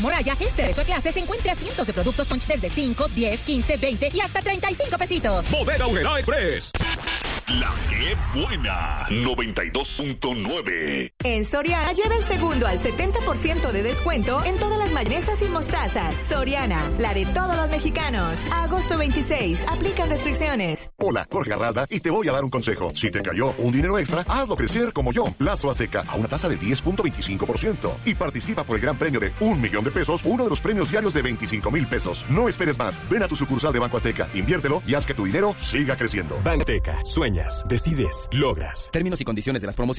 Morraya, este de su clase se encuentra cientos de productos Punch desde 5, 10, 15, 20 y hasta 35 pesitos. Bodega Aurrerá Express. La que buena. 92.9. En Soriana lleva el segundo al 70% de descuento en todas las mayonesas y mostazas. Soriana, la de todos los mexicanos. A agosto 26. Aplican restricciones. Hola, Jorge Arralda, y te voy a dar un consejo. Si te cayó un dinero extra, hazlo crecer como yo. Plazo a seca a una tasa de 10.25%. Y participa por el gran premio de $1,000,000, uno de los premios diarios de 25,000 pesos. No esperes más. Ven a tu sucursal de Banco Azteca, inviértelo y haz que tu dinero siga creciendo. Banco Azteca. Sueñas, decides, logras. Términos y condiciones de las promociones